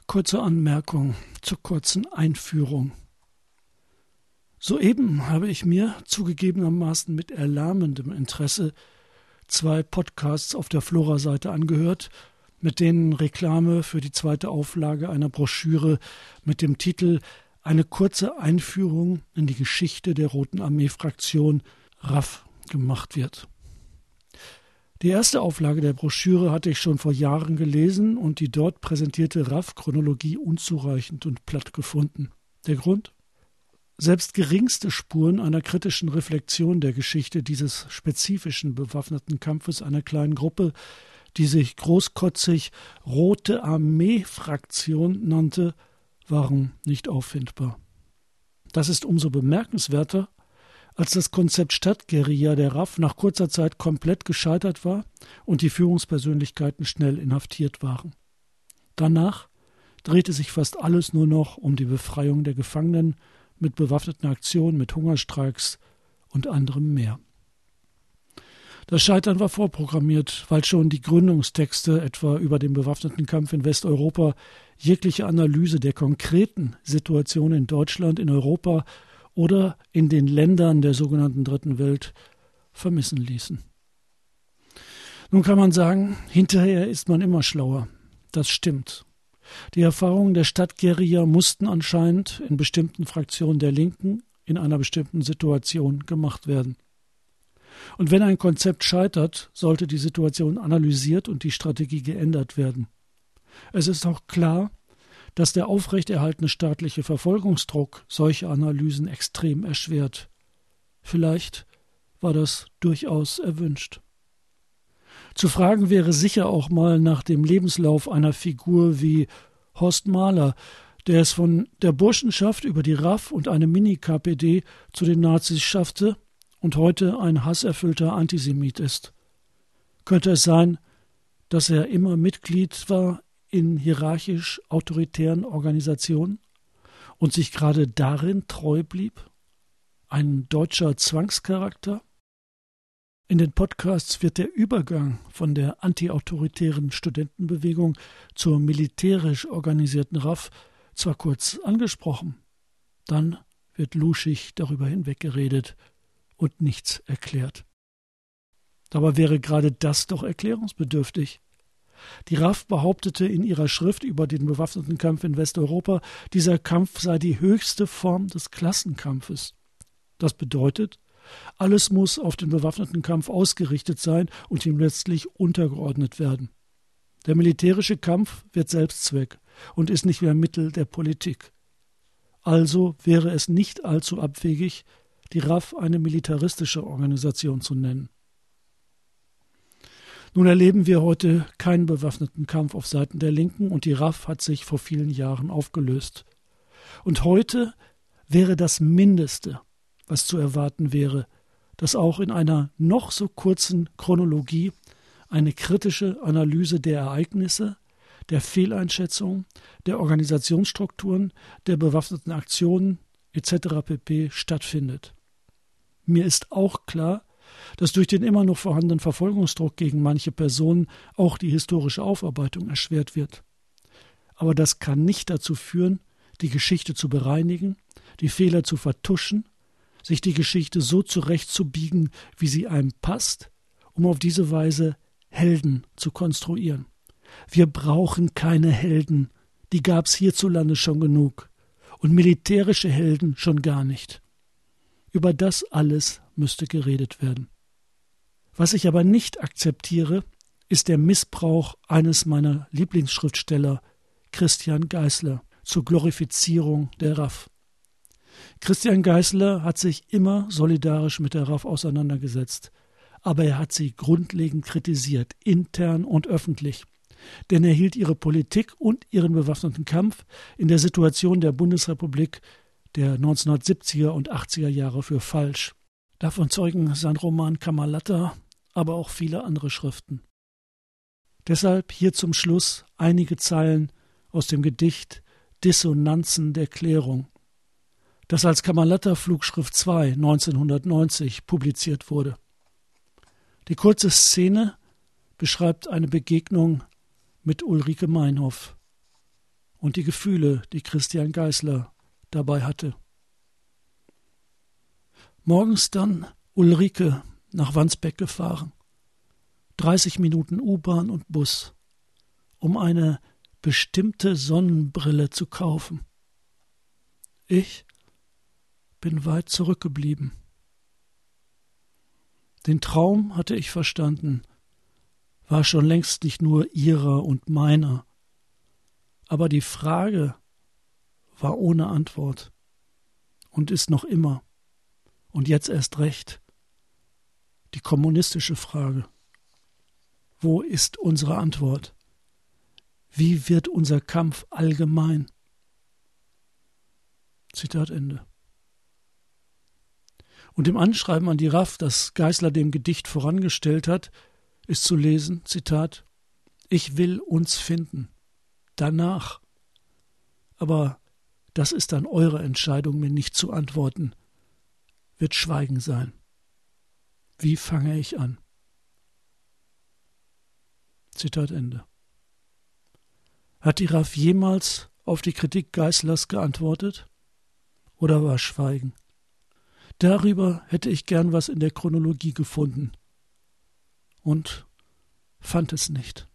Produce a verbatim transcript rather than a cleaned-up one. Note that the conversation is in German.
Kurze Anmerkung zur kurzen Einführung. Soeben habe ich mir zugegebenermaßen mit erlahmendem Interesse zwei Podcasts auf der Flora-Seite angehört, mit denen Reklame für die zweite Auflage einer Broschüre mit dem Titel »Eine kurze Einführung in die Geschichte der Roten Armee-Fraktion R A F« gemacht wird. Die erste Auflage der Broschüre hatte ich schon vor Jahren gelesen und die dort präsentierte R A F-Chronologie unzureichend und platt gefunden. Der Grund? Selbst geringste Spuren einer kritischen Reflexion der Geschichte dieses spezifischen bewaffneten Kampfes einer kleinen Gruppe, die sich großkotzig Rote Armee-Fraktion nannte, waren nicht auffindbar. Das ist umso bemerkenswerter, als das Konzept Stadtguerilla der R A F nach kurzer Zeit komplett gescheitert war und die Führungspersönlichkeiten schnell inhaftiert waren. Danach drehte sich fast alles nur noch um die Befreiung der Gefangenen mit bewaffneten Aktionen, mit Hungerstreiks und anderem mehr. Das Scheitern war vorprogrammiert, weil schon die Gründungstexte etwa über den bewaffneten Kampf in Westeuropa jegliche Analyse der konkreten Situation in Deutschland, in Europa oder in den Ländern der sogenannten Dritten Welt vermissen ließen. Nun kann man sagen, hinterher ist man immer schlauer. Das stimmt. Die Erfahrungen der Stadtguerilla mussten anscheinend in bestimmten Fraktionen der Linken in einer bestimmten Situation gemacht werden. Und wenn ein Konzept scheitert, sollte die Situation analysiert und die Strategie geändert werden. Es ist auch klar, dass der aufrechterhaltene staatliche Verfolgungsdruck solche Analysen extrem erschwert. Vielleicht war das durchaus erwünscht. Zu fragen wäre sicher auch mal nach dem Lebenslauf einer Figur wie Horst Mahler, der es von der Burschenschaft über die R A F und eine Mini-K P D zu den Nazis schaffte und heute ein hasserfüllter Antisemit ist. Könnte es sein, dass er immer Mitglied war in hierarchisch autoritären Organisationen und sich gerade darin treu blieb? Ein deutscher Zwangscharakter? In den Podcasts wird der Übergang von der antiautoritären Studentenbewegung zur militärisch organisierten R A F zwar kurz angesprochen, dann wird luschig darüber hinweggeredet und nichts erklärt. Dabei wäre gerade das doch erklärungsbedürftig. Die R A F behauptete in ihrer Schrift über den bewaffneten Kampf in Westeuropa, dieser Kampf sei die höchste Form des Klassenkampfes. Das bedeutet, alles muss auf den bewaffneten Kampf ausgerichtet sein und ihm letztlich untergeordnet werden. Der militärische Kampf wird Selbstzweck und ist nicht mehr Mittel der Politik. Also wäre es nicht allzu abwegig, die R A F eine militaristische Organisation zu nennen. Nun erleben wir heute keinen bewaffneten Kampf auf Seiten der Linken und die R A F hat sich vor vielen Jahren aufgelöst. Und heute wäre das Mindeste, was zu erwarten wäre, dass auch in einer noch so kurzen Chronologie eine kritische Analyse der Ereignisse, der Fehleinschätzungen, der Organisationsstrukturen, der bewaffneten Aktionen et cetera pp. Stattfindet. Mir ist auch klar, dass durch den immer noch vorhandenen Verfolgungsdruck gegen manche Personen auch die historische Aufarbeitung erschwert wird. Aber das kann nicht dazu führen, die Geschichte zu bereinigen, die Fehler zu vertuschen, sich die Geschichte so zurechtzubiegen, wie sie einem passt, um auf diese Weise Helden zu konstruieren. Wir brauchen keine Helden, die gab's hierzulande schon genug, und militärische Helden schon gar nicht. Über das alles müsste geredet werden. Was ich aber nicht akzeptiere, ist der Missbrauch eines meiner Lieblingsschriftsteller, Christian Geisler, zur Glorifizierung der R A F. Christian Geisler hat sich immer solidarisch mit der R A F auseinandergesetzt, aber er hat sie grundlegend kritisiert, intern und öffentlich. Denn er hielt ihre Politik und ihren bewaffneten Kampf in der Situation der Bundesrepublik der neunzehnhundertsiebziger und achtziger Jahre für falsch. Davon zeugen sein Roman Kammerlatter, aber auch viele andere Schriften. Deshalb hier zum Schluss einige Zeilen aus dem Gedicht Dissonanzen der Klärung, das als Kammerlatter Flugschrift zwei neunzehnhundertneunzig publiziert wurde. Die kurze Szene beschreibt eine Begegnung mit Ulrike Meinhof. und die Gefühle, die Christian Geisler dabei hatte. Morgens dann Ulrike nach Wandsbek gefahren. dreißig Minuten U-Bahn und Bus, um eine bestimmte Sonnenbrille zu kaufen. Ich bin weit zurückgeblieben. Den Traum hatte ich verstanden, war schon längst nicht nur ihrer und meiner, aber die Frage war ohne Antwort und ist noch immer, und jetzt erst recht, die kommunistische Frage. Wo ist unsere Antwort? Wie wird unser Kampf allgemein? Zitat Ende. Und im Anschreiben an die R A F, das Geisler dem Gedicht vorangestellt hat, ist zu lesen, Zitat, ich will uns finden. Danach. Aber das ist dann eure Entscheidung, mir nicht zu antworten. Wird Schweigen sein. Wie fange ich an? Zitat Ende. Hat die R A F jemals auf die Kritik Geislers geantwortet? Oder war Schweigen? Darüber hätte ich gern was in der Chronologie gefunden. Und fand es nicht.